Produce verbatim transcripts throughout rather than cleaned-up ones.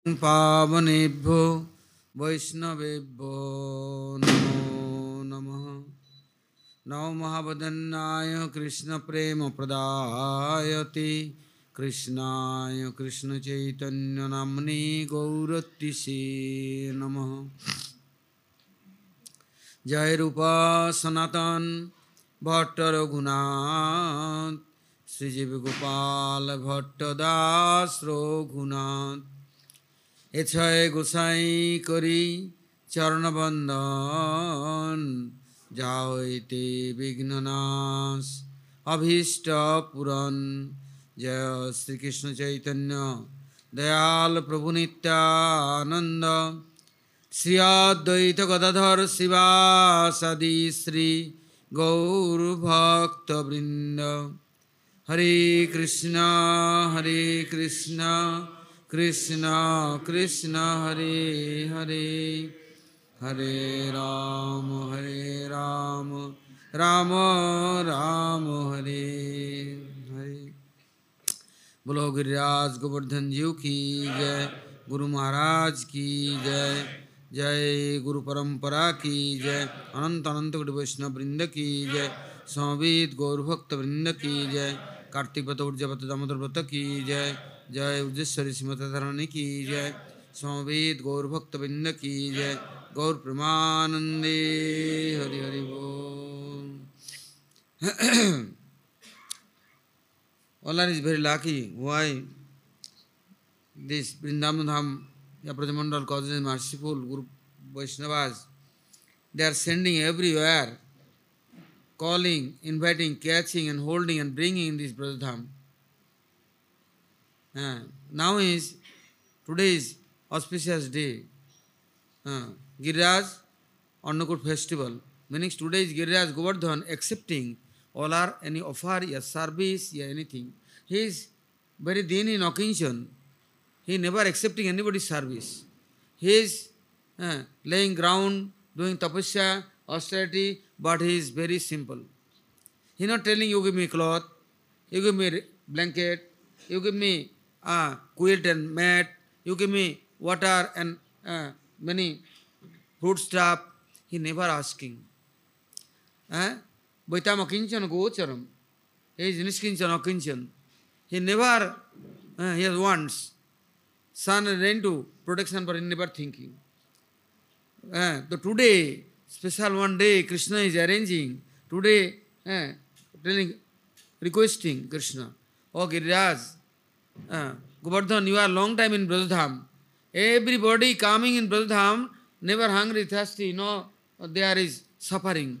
पावनेभ्यो वैष्णवेभ्यो नमो नमः। नमो महावदन्नाय कृष्णप्रेमप्रदायते कृष्णाय कृष्णचैतन्यनाम्ने गौरतिसे नमः। जय रूपा सनातन भट्ट रघुनाथ श्रीजीव गोपाल भट्ट दास रघुनाथ এছয় গোসাই করি চরণবন্দন যাও হইতে বিঘ্ননাশ অভীষ্ট পূরণ। জয় শ্রীকৃষ্ণ চৈতন্য দয়াল প্রভু নিত্যানন্দ শ্রী অদ্বৈত গদাধর শিবাসাদি শ্রী গৌরভক্তবৃন্দ। হরে কৃষ্ণ হরে Krishna Krishna Krishna Hare Hare Hare Rama Hare Rama Rama Rama Hare Hare। बोलो गिरिराज गोवर्धन जी की जय, गुरु महाराज की जय, जय गुरु परंपरा की जय, अनंत अनंत गुरु वैष्णव वृंद की जय, समवेत गौर भक्त वृंद की जय, कार्तिक व्रत उर्जावत दामोदर व्रत की जय, जय उज्जेश्वरी श्रीमती धरणी की जय, समवेत गौर भक्त वृंद की जय, गौर प्रेमानंदे हरि हरि बोल। Allah is very lucky. Why? This Vrindavan Dham, Yaprajamandal causes merciful Guru Vaishnavas. They are sending everywhere, calling, inviting, catching and holding and bringing in this Brajadham. Uh, now is, today is auspicious day. Uh, Giriraj Annakut festival. Meaning today is Giriraj Govardhan accepting all are any offer, a service, yeah, anything. He is very dini in occasion. He never accepting anybody's service. He is uh, laying ground, doing tapasya, austerity, but he is very simple. He is not telling you give me cloth, you give me blanket, you give me uh, quilt and mat, you give me water and uh, many food stuff. He never asking. Uh, Vaitama kinchan gocharam. He is niskinchan or kinchan. He never, uh, he has wants. Sun and rain to protection, but he never thinking. Uh, so today, special one day, Krishna is arranging. Today, uh, telling, requesting Krishna, oh Giriraj, uh, Govardhan, you are long time in Brajadham. Everybody coming in Brajadham, never hungry, thirsty, no, there is suffering.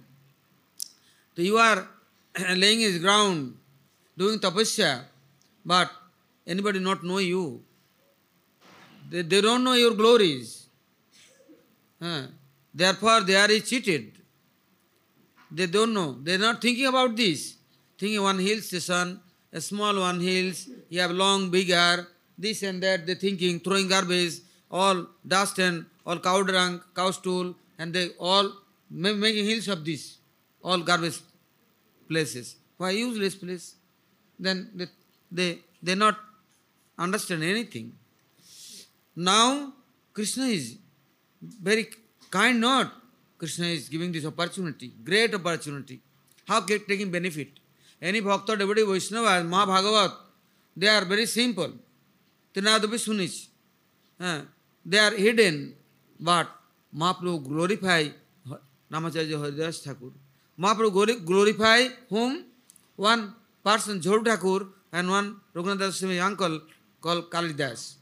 So you are laying his ground, doing tapasya, but anybody not know you. They, they don't know your glories. Uh, therefore, they are cheated. They don't know. They are not thinking about this. Thinking one hill station, a small one hills, you have long, big hair, this and that, they thinking, throwing garbage, all dust and all cow dung, cow stool, and they all making hills of this, all garbage places. Why useless place? Then they, they, they not understand anything. Now, Krishna is very kind not. Krishna is giving this opportunity, great opportunity. How get taking benefit? Any Bhakta, devotee, Vaishnava, Maha Bhagavat, they are very simple. Tinadapi Sunich. Uh, they are hidden, but Mahaprabhu glorify Namacharya Haridas Thakur. Mahaprabhu glorify whom? One person, Jhor Thakur, and one Raghunath Swami uncle called Kalidas.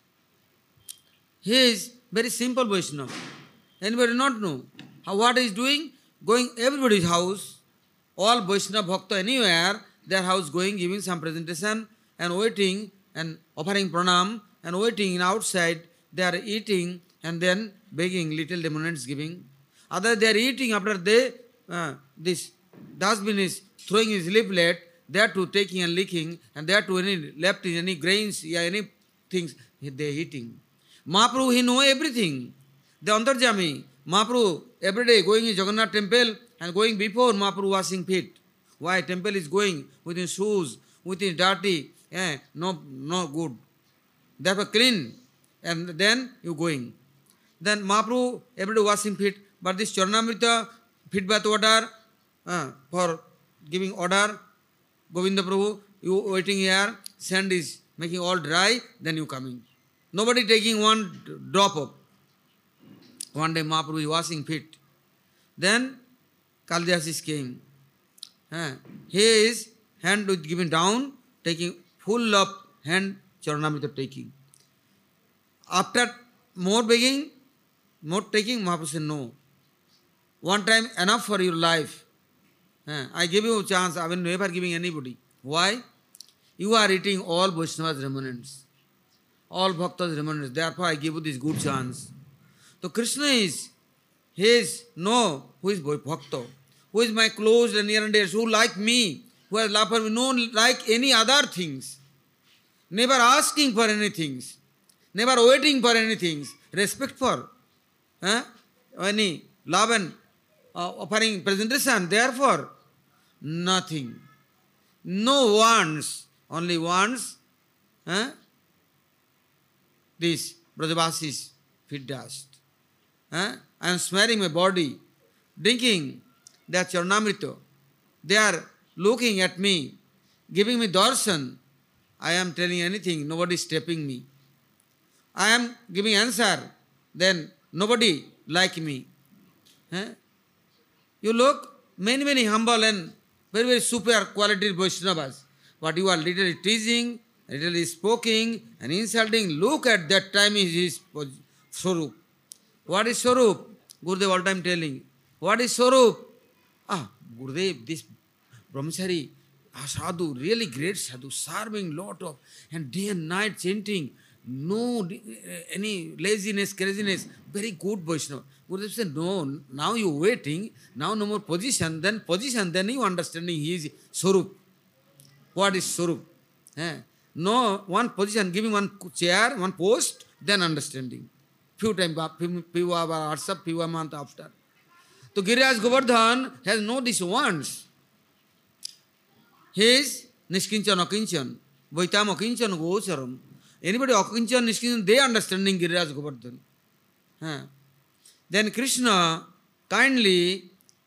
He is very simple Vaishnava. Anybody not know? How, what he is doing? Going everybody's house, all Vaishnava Bhakta anywhere, their house going, giving some presentation and waiting and offering pranam and waiting in outside, they are eating and then begging little demonents giving. Other they are eating after they, uh, this dustbin is throwing his leaflet, they are to taking and licking and they are to any left in any grains, yeah, any things they are eating. Mahaprabhu, he know everything. The Antarjami, Mahaprabhu, every day going in Jagannath temple and going before Mahaprabhu washing feet. Why? Temple is going with his shoes, with his dirty, eh, no, no good. Therefore clean. and then you going. Then Mahaprabhu, everybody washing feet, but this Charnamrita, feet bath water, uh, for giving order, Govinda Prabhu, you waiting here, sand is making all dry, then you coming. Nobody taking one drop of. One day Mahaprabhu is washing feet. Then Kaldiasis came. Uh, he is hand with giving down, taking full of hand Charnamrita taking. After more begging, more taking, Mahaprabhu said, no. One time enough for your life. Uh, I give you a chance, I will never giving anybody. Why? You are eating all Vaishnava's remnants, all Bhaktas' remnants. Therefore, I give you this good chance. So Krishna is, he is, no, who is Bhakta, who is my close and near and dear, who like me, who has love for me, no like any other things, never asking for anything, never waiting for anything, respect for eh? any love and uh, offering presentation, therefore nothing. No wants, only wants eh? this Brajavasis feet dust. Eh? I am smearing my body, drinking their Charnamrita. They are looking at me, giving me darshan. I am telling anything, nobody is stepping me. I am giving answer, then nobody like me. Eh? You look, many, many humble and very, very super quality Vaishnavas. But you are literally teasing, literally speaking and insulting. Look at that time is his Swarup. What is Swarup? Gurudev all time telling. What is Swarup? Ah, Gurudev, this Brahmachari, ah, sadhu, really great sadhu, serving lot of, and day and night chanting, no any laziness, craziness, very good Vaishnava. Gurudev said, no, now you waiting, now no more position, then position, then you understanding his Swarup. What is Swarup? Eh? No, one position, giving one chair, one post, then understanding. Few times, few hours, few months after. So Giriraj Govardhan has no this wants. He is Nishkinchan Akinchan, Vaitam Akinchan Gocharam. Anybody Akinchan, Nishkinchan, they understanding Giriraj Govardhan. Huh. Then Krishna kindly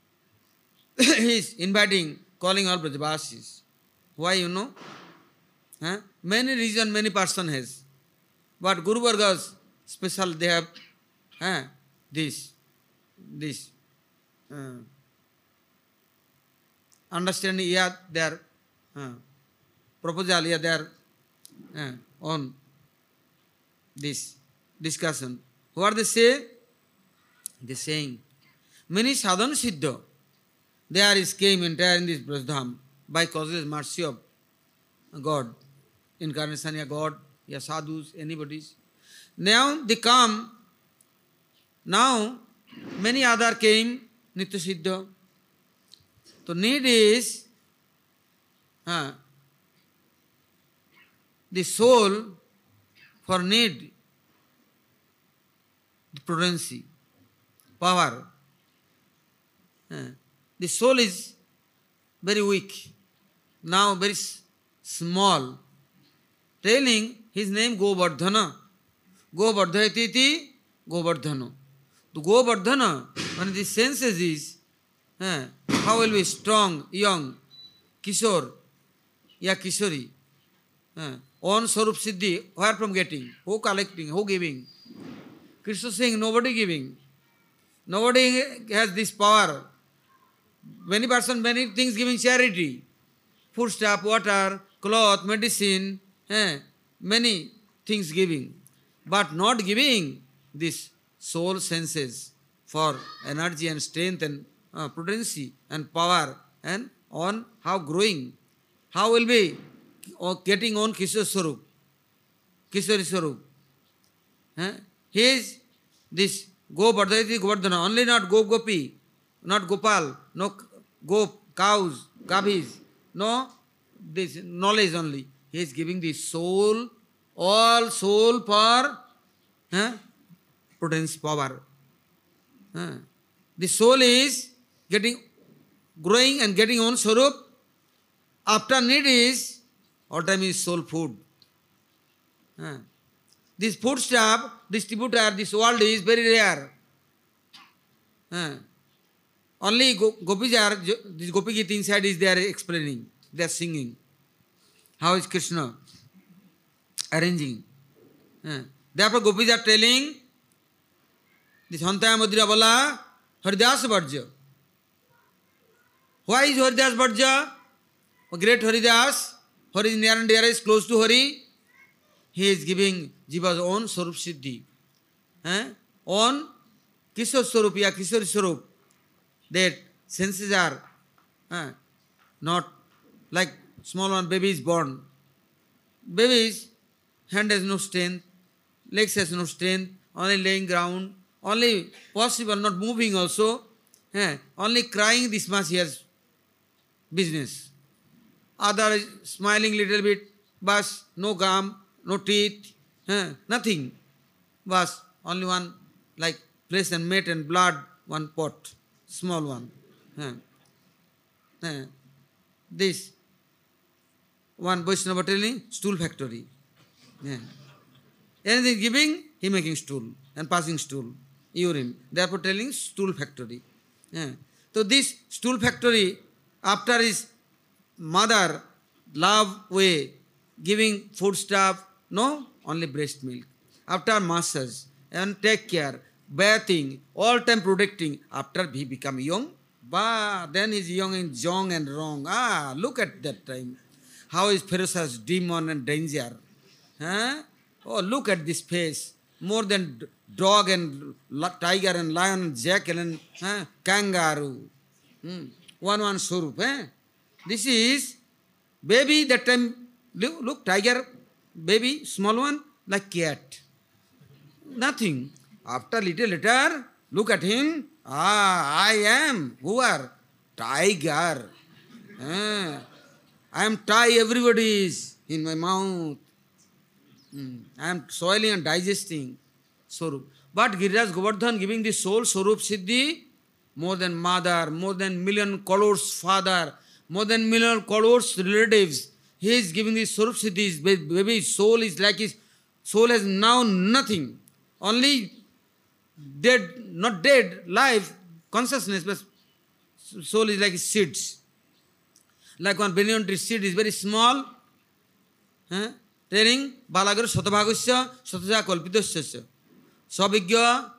is inviting, calling all Brajavasis. Why you know? Huh? Many reason, many person has. But Guru Vargas special, they have huh, this, this uh, understanding, yeah, their uh, proposal, yeah, their uh, on this discussion. What they say? They saying, many sadhana siddha, there is came entire in this Brajadham by causeless mercy of God, incarnation, yeah, God, yeah, sadhus, anybody's. Now they come, now many other came, Nitya Siddha. So need is uh, the soul for need, the prudency, power. Uh, the soul is very weak, now very small. Telling his name Govardhana. Govardhaititi Govardhana. To Govardhana, when the senses is, eh, how will be strong, young, Kishore, ya Kishori. Eh, on Swarup Siddhi, where from getting? Who collecting? Who giving? Krishna saying, nobody giving. Nobody has this power. Many person, many things giving charity. Food stuff, water, cloth, medicine, eh, many things giving. But not giving this soul senses for energy and strength and uh, prudency and power and on how growing. How will be getting on Kishore Swarup, Kishori Swarup. Eh? He is this Go Bardhaiti Govardhana, only not Go Gopi, not Gopal, no Go cows, gavis, no this knowledge only. He is giving the soul, all soul for eh, prudence, power. Eh. The soul is getting, growing and getting on Swarup. After need is, all time is soul food. Eh. this foodstuff distributor, this world is very rare. Uh, only go, gopis are, this Gopi Gita inside is there explaining, they are singing. How is Krishna arranging? Uh, therefore gopis are telling, this Hantaya Madhura Bala, Haridas Bharja. Why is Haridas Bharja? A great Haridas, Hari is near and dear, is close to Hari. He is giving Jiva's own Swarup Siddhi. Eh? On Kishor Swarup, ya Kishor Swarup, that senses are eh, not like small one baby is born. Baby's hand has no strength, legs has no strength, only laying ground, only possible, not moving also, eh, only crying this much he has business. Other is smiling little bit, but no gum, no teeth, eh, nothing. But only one like flesh and meat and blood, one pot, small one. Eh. Eh. This one Vaishnava telling stool factory. Eh. Anything giving, he making stool and passing stool, urine. Therefore telling stool factory. Eh. So this stool factory, after his mother love way, giving food stuff, no, only breast milk. After massage and take care, bathing, all time protecting, after he become young, bah, then he's young and young and wrong. Ah, look at that time. How is ferocious demon and danger. Huh? Oh, look at this face. More than dog and tiger and lion and jackal and huh, kangaroo. Hmm. One one Swarup. Eh? This is baby that time. Look, look, tiger, baby, small one, like cat. Nothing. After little later, look at him. Ah, I am. Who are? Tiger. Eh. I am tie everybody is in my mouth. Hmm. I am soiling and digesting. Swarup. But Giriraj Govardhan giving the soul Swarup Siddhi, more than mother, more than million crores father, more than million crores relatives. He is giving the Swarup Siddhi. His baby soul is like his soul has now nothing. Only dead, not dead, life, consciousness, but soul is like seeds. Like one banyan tree seed is very small. Eh? Telling Balagar Satabhagusya, Sataja Kalpidasya. Sabigya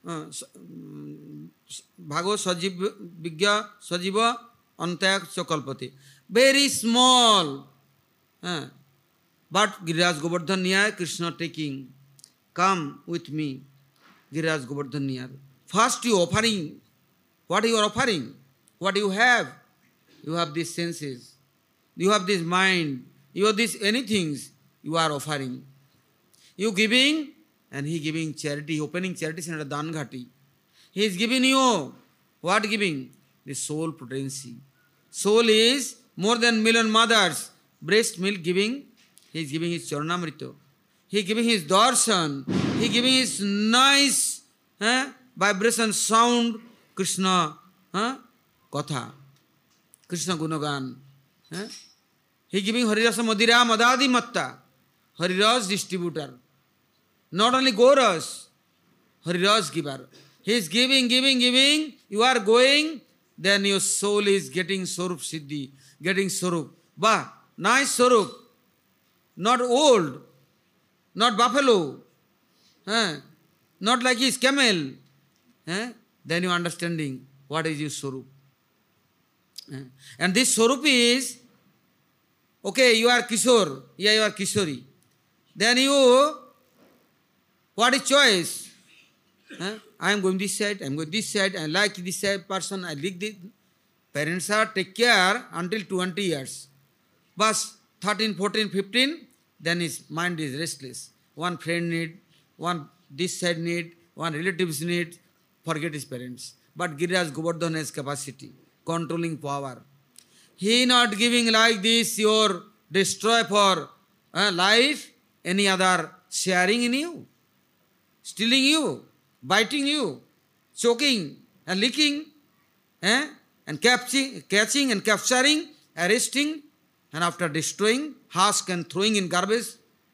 Bhago Sajib Vigya Sajiva Antayak Chakalpati. Very small. Eh? But Giriraj Govardhan near Krishna taking. Come with me, Giriraj Govardhan near. First you offering. What you are offering? What you have? You have these senses. You have this mind. You have these anything you are offering. You giving and he giving charity, opening charity center Danghati. He is giving you what giving? The soul potency. Soul is more than million mothers. Breast milk giving. He is giving his Charanamrita. He giving his darshan. He giving his nice eh, vibration sound. Krishna eh, Katha. Krishna Gunagan. Eh? He giving Harirasa Madhira Madadi Matta. Hariras distributor. Not only Goras, Hariras giver. He is giving, giving, giving. You are going, then your soul is getting Swarup Siddhi, getting Swarup. Bah, nice Swarup. Not old, not buffalo, eh? Not like his camel. Eh? Then you are understanding what is your Swarup. Eh? And this Swarup is, okay, you are Kishore, yeah, you are Kishori. Then you, what is choice? Eh? I am going this side, I am going this side, I like this side person, I like this. Parents are take care until twenty years. But thirteen, fourteen, fifteen, then his mind is restless. One friend need, one this side need, one relatives need, forget his parents. But Giriraj Govardhan has capacity, controlling power. He not giving like this your destroy for uh, life, any other sharing in you, stealing you, biting you, choking and licking, eh? and catching, catching and capturing, arresting, and after destroying, husk and throwing in garbage.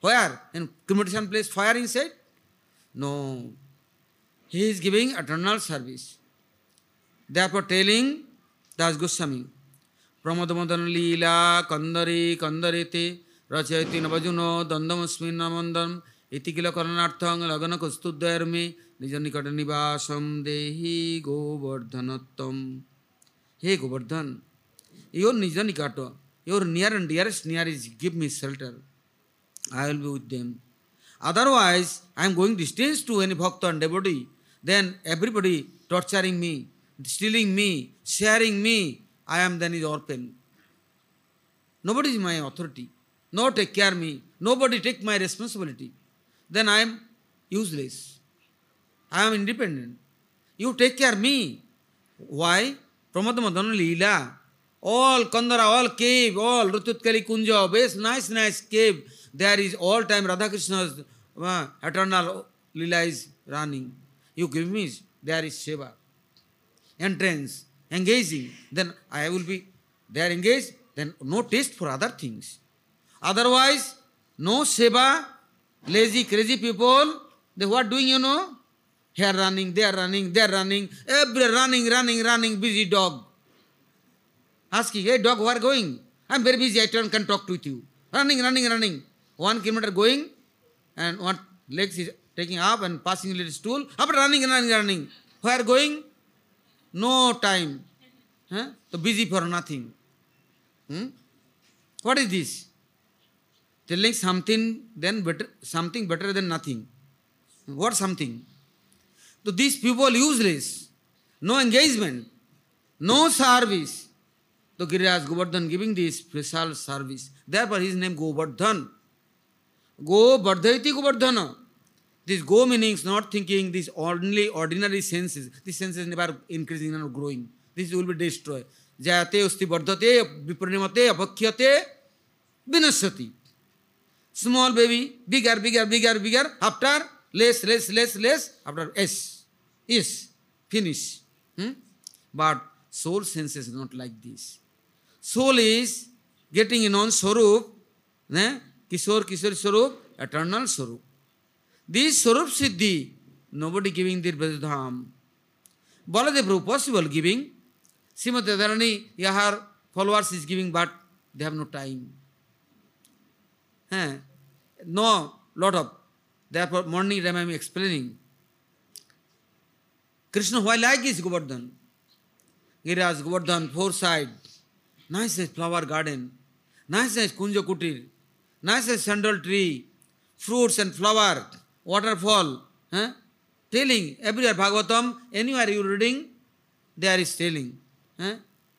Where? In cremation place, fire inside? No. He is giving eternal service. Therefore telling Das Goswami, Pramodamadana Leela Kandari Kandarete Rachayati Navajuno Dandamasmin Namandam Itikila Karanarthang Lagana Kustudharme Nijanikata Nivasam Dehi Govardhanattam. Hey Govardhan, your Nijanikata, your near and dearest near is give me shelter. I will be with them. Otherwise, I am going distance to any bhakta and devotee. Then everybody torturing me, stealing me, sharing me. I am then his orphan. Nobody is my authority. No take care me. Nobody take my responsibility. Then I am useless. I am independent. You take care me. Why? Pramodamadana Leela. All Kandara, all cave, all Rututkali Kunja, base, nice, nice cave. There is all time Radha Krishna's uh, eternal Leela is running. You give me, there is Seva. Entrance, engaging. Then I will be there engaged. Then no taste for other things. Otherwise, no Seva, lazy, crazy people, they what doing, you know? Here running, there running, there running, every running, running, running, busy dog. Asking, hey dog, where are going? I am very busy, I can talk with you. Running, running, running. One kilometer going, and one legs is taking up and passing a little stool. After running, running, running. Where going? No time. Huh? So busy for nothing. Hmm? What is this? Telling something then better, something better than nothing. What something? So these people useless. No engagement. No service. So Giriraj Govardhan giving this special service. Therefore his name Govardhan. Go Bardhaiti Govardhana. This go means not thinking these only ordinary senses. These senses never increasing and growing. This will be destroyed. Jayate usti bardhate, vipranimate, abhakhyate, vinasati. Small baby, bigger, bigger, bigger, bigger. After less, less, less, less. After S. Is. Finish. Hmm? But soul sense is not like this. Soul is getting in on Swarup, eh? Kishore, Kishore Swarup, eternal Swarup. This Swarup Siddhi, nobody giving their Brajadham. Baladev Prabhu possible giving. Srimati Radharani, Yahar followers is giving, but they have no time. Eh? No, lot of. Therefore, morning time I am explaining. Krishna, why like this Govardhan? Giriraj Govardhan, four side. Nice as flower garden. Nice as Kunja Kutir. Nice as sandal tree. Fruits and flower. Waterfall. Eh? Telling. Everywhere Bhagavatam, anywhere you reading, there is telling. Eh?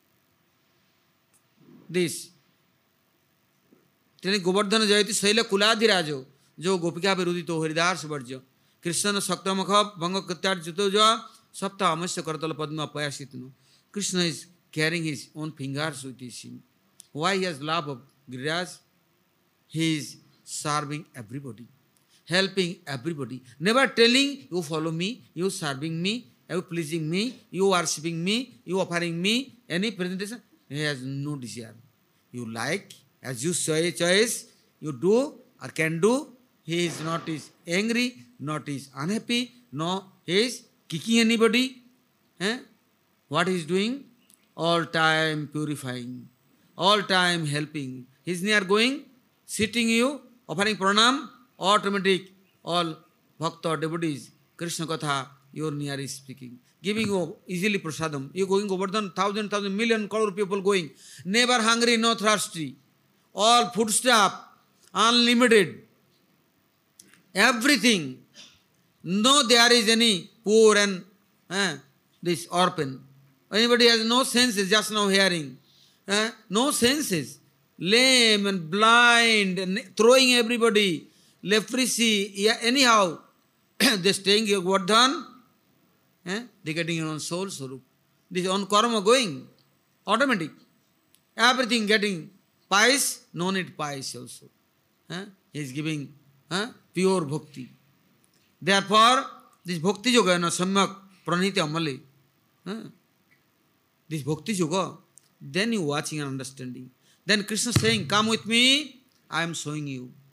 This. Telling Govardhana Jayati Saila Kuladhirajo. Jo Gopika Virudito Haridas Varjo. Krishna Saktamakha Banga Katyar Jutoja Sapta Amasya Karatala Padma Payasitno. Krishna is carrying his own fingers with him. Why he has love of Giriraj? He is serving everybody, helping everybody. Never telling, you follow me, you serving me, you pleasing me, you worshipping me, you offering me any presentation. He has no desire. You like, as you say choice, you do or can do. He is not is angry, not is unhappy, no, he is kicking anybody. Eh? What he is doing? All time purifying, all time helping. He is near going, sitting you, offering pranam, automatic, all bhakta, devotees, Krishna Katha, your near is speaking. Giving you easily prasadam. You going Govardhan, thousand, thousand, million, crore people going. Never hungry, no thirsty. All foodstuff, unlimited. Everything. No, there is any poor and eh, this orphan. Anybody has no senses, just now hearing. Eh? No senses. Lame and blind, and throwing everybody. Leprosy, yeah, anyhow. They staying here, Govardhan. Eh? They getting your own soul swarup. This own karma going. Automatic. Everything getting pious, no need pious also. Eh? He is giving eh? pure bhakti. Therefore, this bhakti yoga na samyak praniti amale. Eh? This bhakti yoga, then you watching and understanding. Then Krishna saying, come with me, I am showing you.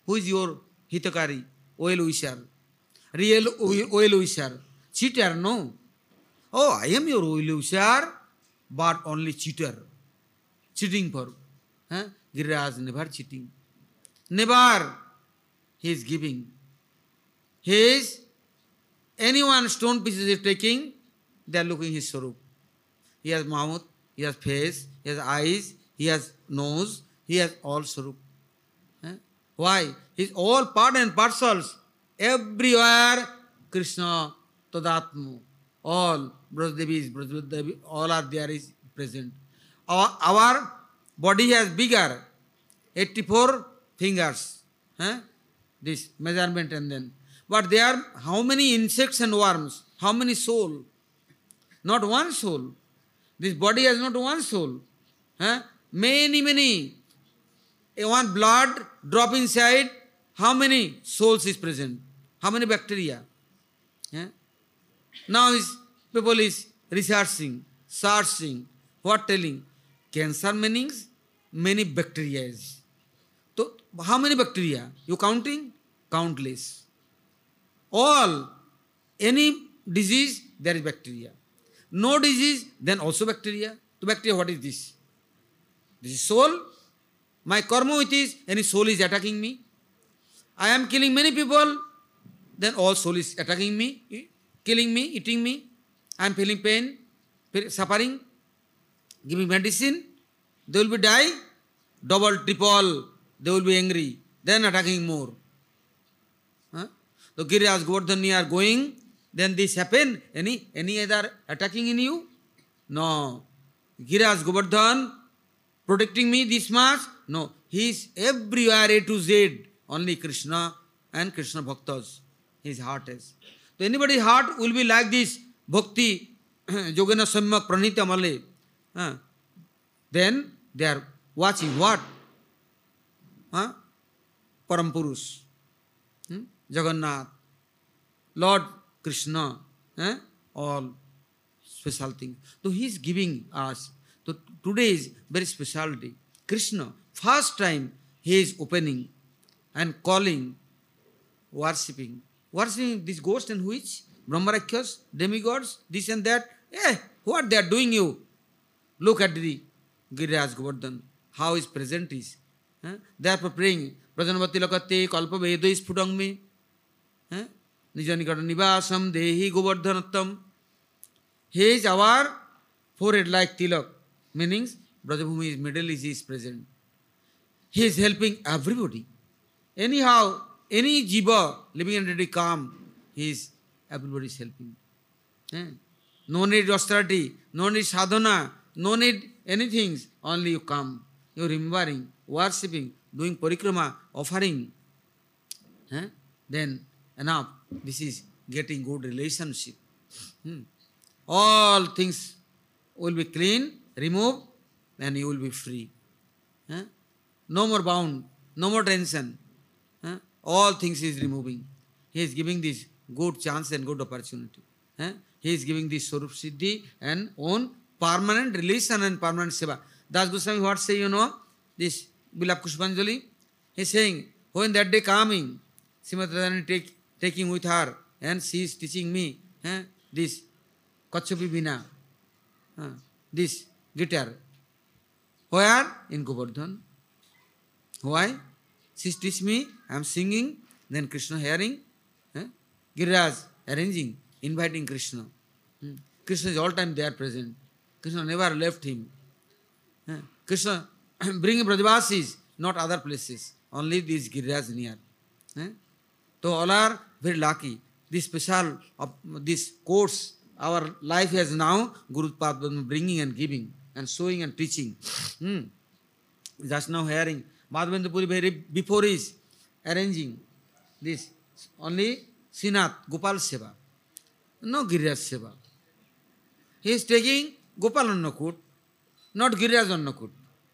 Who is your hitakari, well-wisher, real well-wisher? Cheater, no. Oh, I am your well-wisher, but only cheater. Cheating for. Huh? Giriraj never cheating. Never. He is giving. He is, anyone stone pieces is taking, they are looking his swarup. He has mouth, he has face, he has eyes, he has nose, he has all swarup. Eh? Why? He is all part and parcels. Everywhere Krishna, Tadatma, all Brajdevis, Brajdevi, all are there is present. Our, our body has bigger, eighty-four fingers. Eh? This measurement and then. But there are how many insects and worms? How many soul? Not one soul. This body has not one soul. Eh? Many, many. One blood drop inside, how many souls is present? How many bacteria? Eh? Now this people is researching, searching, what telling? Cancer meanings, many bacteria. So, how many bacteria? You counting? Countless. All, any disease, there is bacteria. No disease, then also bacteria. So bacteria, what is this? This is soul. My karma with is, any soul is attacking me. I am killing many people, then all soul is attacking me, killing me, eating me. I am feeling pain, suffering, giving medicine. They will be die, double, triple, they will be angry, then attacking more. Huh? So Giriraj Govardhan are going, then this happen, any, any other attacking in you? No. Giriraj Govardhan protecting me this much? No. He is everywhere A to Z, only Krishna and Krishna Bhaktas. His heart is. So anybody's heart will be like this, Bhakti, Yogena Samyak Pranita Male. Uh, then they are watching what? Huh? Parampurush, hmm? Jagannath, Lord Krishna, eh? All special things. So he is giving us. So today is very special day. Krishna, first time he is opening and calling, worshipping. Worshipping this ghost and witch, Brahmarakshas, demigods, this and that. Eh, what they are doing you? Look at the Giriraj Govardhan, how his present is. Eh? They are praying. Prajanavati lakate kalpa vedo is putang me. Nijanikata nivasam dehi Govardhanattam. He is our forehead like tilak. Meanings, Brajabhumi is middle is, is present. He is helping everybody. Anyhow, any jiva living and ready calm, he is, everybody is helping. Eh? No need austerity, no need sadhana, no need anything, only you come. You are remembering, worshipping, doing parikrama, offering. Eh? Then enough. This is getting good relationship. Hmm. All things will be clean, removed, and you will be free. Eh? No more bound, no more tension. Eh? All things is removing. He is giving this good chance and good opportunity. Eh? He is giving this Swarup Siddhi and own permanent relation and permanent seva. Das Goswami what say, you know, this Bilap Pushpanjali, he is saying, when that day coming, Srimati Radharani take, taking with her, and she is teaching me eh, this Kachapi Bina, uh, this guitar. Where? In Govardhan. Why? She teach me, I am singing, then Krishna hearing, eh? Giriraj arranging, inviting Krishna. Hmm. Krishna is all time there present. Krishna never left him. Eh? Krishna bring Brajavasis, not other places, only these Giriraj near. Eh? So all are very lucky. This special, uh, this course, our life has now Guru Padma bringing and giving and showing and teaching. Hmm. Just now hearing, Madhavendra Puri before is arranging this, only Srinath, Gopal Seva, no Giriraj Seva. He is taking Gopal Annakut, not Giriraj Annakut.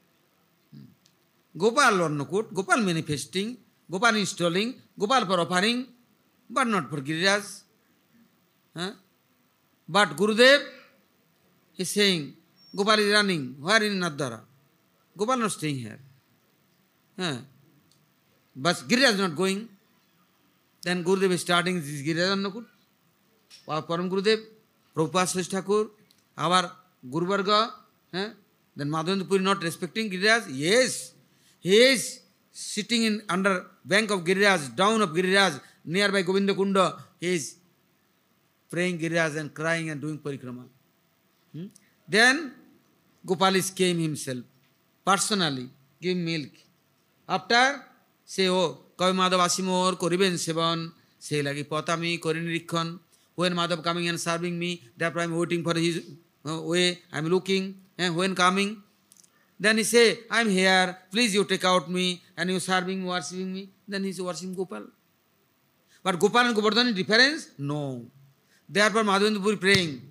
Gopal Annakut, Gopal manifesting, Gopal installing, Gopal for offering, but not for Giriraj. Huh? But Gurudev is saying, Gopal is running, where in Nadara? Gopal not staying here. Huh? but Giriraj is not going. Then Gurudev is starting this Giriraj Annakud. Our Param Gurudev, Prabhupada Srishta Thakur, our Guru Varga, eh? Then Madhavendra Puri not respecting Giriraj? Yes, he is sitting in under bank of Giriraj, down of Giriraj, nearby Govinda Kunda, he is praying Giriraj and crying and doing parikrama. Hmm? Then Gopalis came himself, personally, give milk. After, say, oh, Kavi Madhav Asimor, Koriben Sevan, say, like Potami, Korinirikhon, when Madhav coming and serving me, therefore I am waiting for his uh, way, I am looking, and when coming, then he say, I am here, please you take out me, and you serving, worshipping me, then he is worshipping Gopal. But Gopal and Govardhan is difference? No. Therefore Madhavendra Puri praying,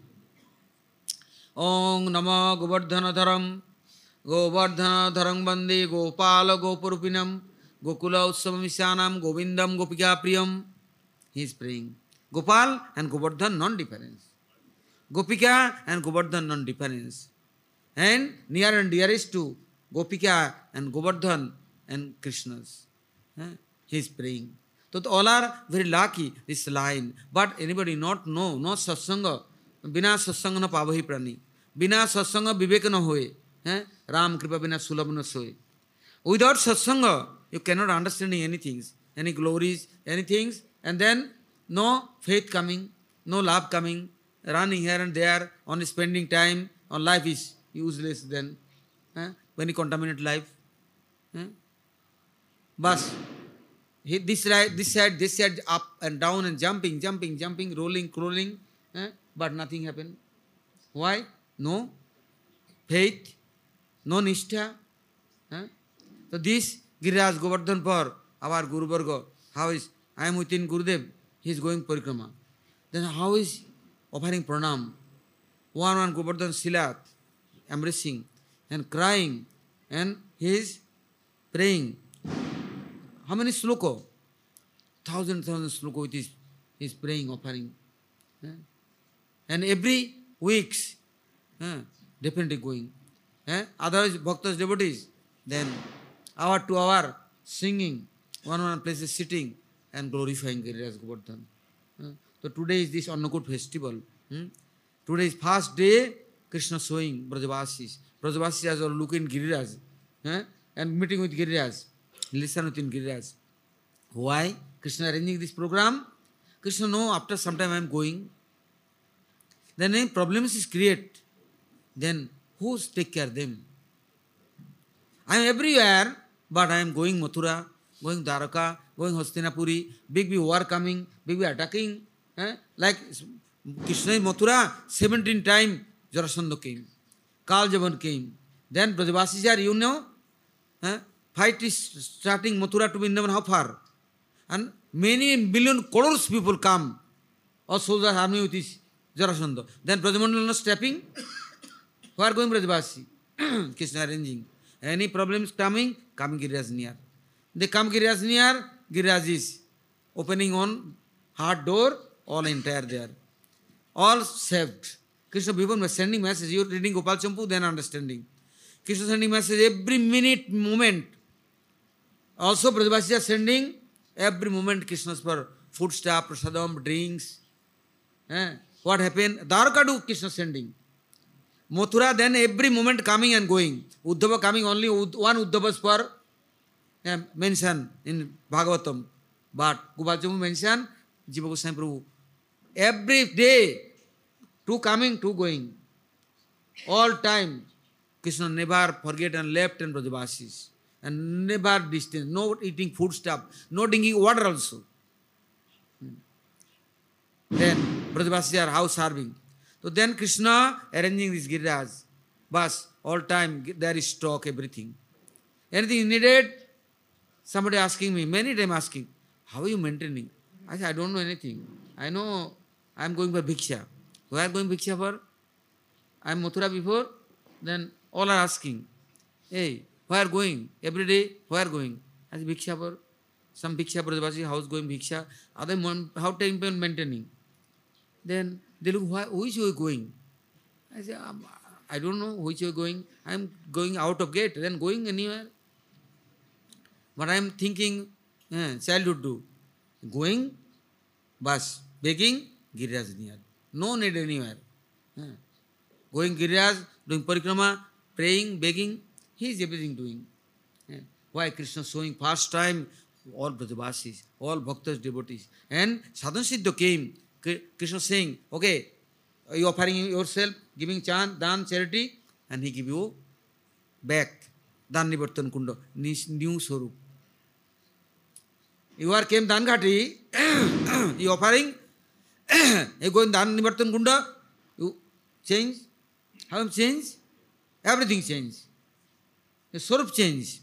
Om Namo Govardhana Dharam, Govardhana Dharam Bande, Gopala Gopurupinam, Gokula Utsavam Isyanam, Govindam Gopika Priyam. He is praying. Gopal and Govardhan non-difference. Gopika and Govardhan non-difference. And near and dearest to Gopika and Govardhan and Krishna's. Eh? He is praying. So all are very lucky, this line. But anybody not know, no satsanga, bina satsanga na pavahi prani. Bina satsanga viveka na hoye. Eh? Ram kripa bina sulabh na soye. Without satsanga, you cannot understand anything, any glories, anything. And then no faith coming, no love coming, running here and there, only spending time on life is useless then. Eh? When you contaminate life. Eh? Bas. He, this, right, this side, this side, up and down and jumping, jumping, jumping, rolling, crawling, eh? But nothing happened. Why? No faith, no nishtha. Eh? So this Giriraj Govardhan for our Guru Varga, how is, I am within Gurudev, he is going parikrama. Then how is offering pranam? One one Govardhan Silat, embracing and crying, and he is praying. How many sloka? Thousand, thousand sloka with his, his praying, offering. Eh? And every weeks, eh, definitely going. Eh? Otherwise, bhaktas, devotees, then hour to hour, singing, one one place is sitting and glorifying Giriraj Govardhan. Eh? So today is this Annakut festival. Hmm? Today is first day, Krishna showing Brajavasis. Brajavasis are looking Giriraj, eh? And meeting with Giriraj. Listen within Giriraj. Why? Krishna arranging this program. Krishna know after some time I am going. Then any problems is create. Then who take care of them? I am everywhere, but I am going Mathura, going Dwaraka, going Hastinapuri, big big war coming, big big attacking. Eh? Like Krishna in Mathura, seventeen times Jarasandha came. Kaljavan came. Then Brajavasis are, you know, eh? Fight is starting Mathura to Vrindavan, how far? And many million crores people come. All soldiers army with this Jarasandha. Then Brajamandal is stepping. Who are going Brajavasi? Krishna arranging. Any problems coming? Coming Giriraj near. They come Giriraj near, Giriraj is opening on hard door, all entire there. All saved. Krishna Bhivan was sending message. You are reading Gopal Champu, then understanding. Krishna sending message every minute, moment. Also, Brajavasis are sending every moment Krishna's for food stuff, prasadam, drinks. Eh? What happened? Dwarka do Krishna sending. Mathura then every moment coming and going. Uddhava coming only one Uddhavas for eh, mention in Bhagavatam. But Gopal Champu mention Jiva Goswami Prabhu. Every day, two coming, two going. All time, Krishna never forget and left and Brajavasis. And never distance, no eating food stuff, no drinking water also. Hmm. Then Brajavasis are house serving. So then Krishna arranging this Giriraj. Bas, all time there is stock, everything. Anything needed? Somebody asking me, many times asking, how are you maintaining? I say, I don't know anything. I know I am going for Bhiksha. Where are going Bhiksha for? I am Mathura before. Then all are asking, hey, where going? Every day, where going? I say, Bhiksha for. Some Bhiksha Brajavasis house going Bhiksha. Other how time maintaining? Then they look, why, which way going? I say, um, I don't know which way going. I am going out of gate, then going anywhere. But I am thinking, eh, childhood do. Going, bus, begging, Giriraj near. No need anywhere. Eh. Going Giriraj, doing parikrama, praying, begging, he is everything doing. Eh. Why Krishna showing first time all Brajavasis, all Bhaktas, devotees. And Sadhan Siddha came, Krishna saying, okay, you offering yourself, giving chan, dan, charity, and he give you back, Dan Nivartan Kunda, new Swarup. You are came Dan Ghati, you offering, you go in Dan Nivartan Kunda, you change, how you change? Everything change. The Swarup change.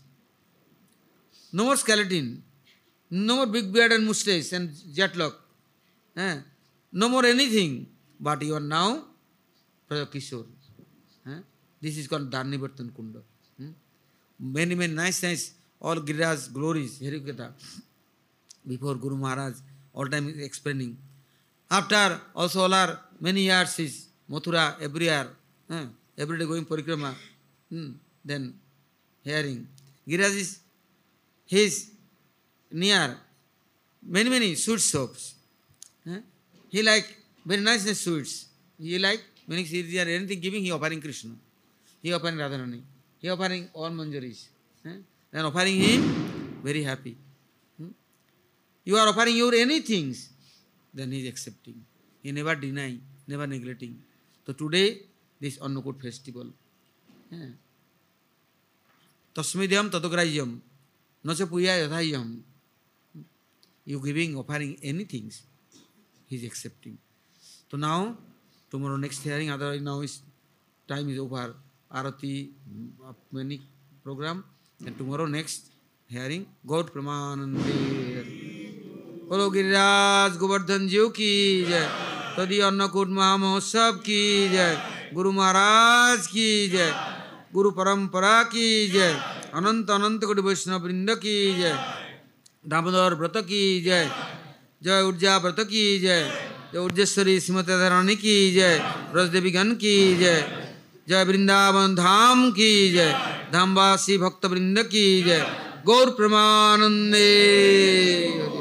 No more skeleton, no more big beard and mustache and jetlock, eh? No more anything, but you are now Prajakishore. Eh? This is called Dan Nivartan Kunda. Hmm? Many, many nice, nice, all Giriraj glories, Harikatha. Before Guru Maharaj, all time is explaining. After also all are many years is Mathura every year, eh? Every day going parikrama, hmm? Then hearing. Giriraj is his near many, many sweet shops. Eh? He like very nice, nice sweets. He like when he is there anything giving, he offering Krishna. He offering Radharani. He offering all manjaris. Eh? Then offering him, very happy. Hmm? You are offering your anything, then he is accepting. He never deny, never neglecting. So today, this Annakut festival. Eh? Tasmidhyam tatograyam. Nacha puya yadhayam. You giving, offering anything, he is accepting. So now, tomorrow next hearing, otherwise now is time is over. Arati, many program, and tomorrow next hearing, God Pramanande. Bolo Giriraj Govardhan Ji ki jai. Tadi Annakut Mahamahotsav ki jai. Guru Maharaj ki jai. Guru Parampara ki jai. Ananta Ananta Koti Vaishnava Vrinda ki jai. Damodar Vrata ki jai. Jai Urja Vrata ki jai. Jai Urjeshwari Srimati Radharani ki jai. Rajdevi Gan ki jai. Jai Vrindavan Dham ki jai. Dhamvasi Bhakta Vrinda ki jai. Gaur Pramanande.